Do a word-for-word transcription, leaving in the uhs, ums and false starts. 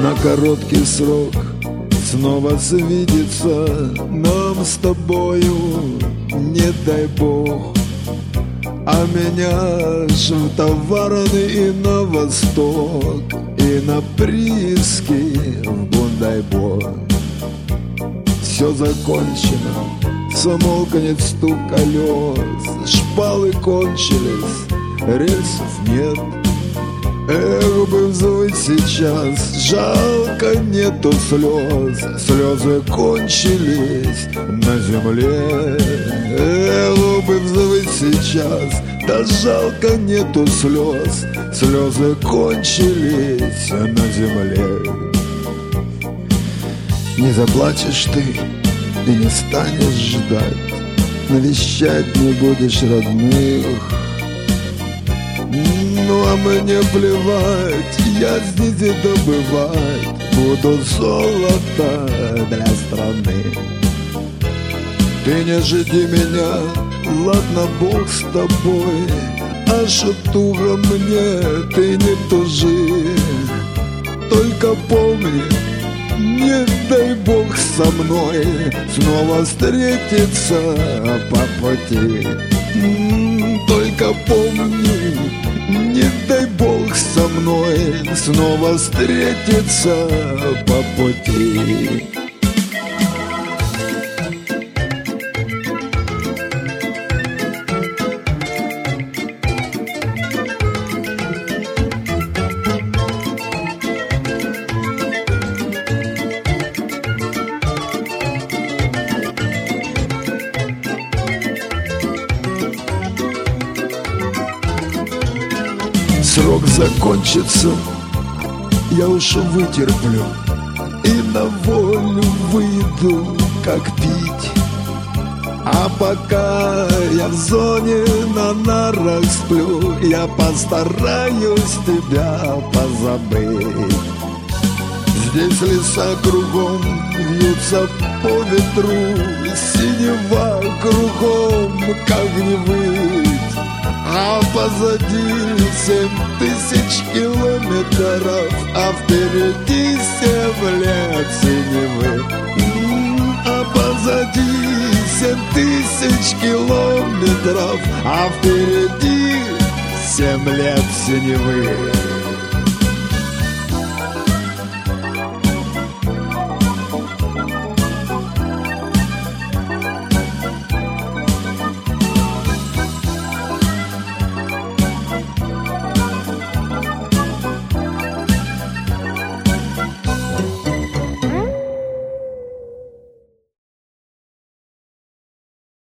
на короткий срок снова свидеться нам с тобою, не дай бог. А меня ж в Товарный и на восток, и на прииски в Бундайбо. Все закончено, замолкнет стук колес, шпалы кончились, рельсов нет. Эх, бы взвыть сейчас, жалко нету слез, слезы кончились на земле. Эх, бы взвыть сейчас, да жалко нету слез, слезы кончились на земле. Не заплачешь ты и не станешь ждать, навещать не будешь родных. Ну а мне плевать, я здесь и добывать буду золото для страны. Ты не жди меня, ладно, Бог с тобой, а шутуга мне ты не тужи. Только помни, не дай Бог со мной снова встретиться по пути. Только помни, не дай Бог со мной снова встретиться по пути. Срок закончится, я уж вытерплю и на волю выйду, как пить. А пока я в зоне на нарах сплю, я постараюсь тебя позабыть. Здесь леса кругом вьются по ветру, синева кругом, как не выть. А позади семь тысяч километров, а впереди семь лет синевы. А позади семь тысяч километров, а впереди семь лет синевы.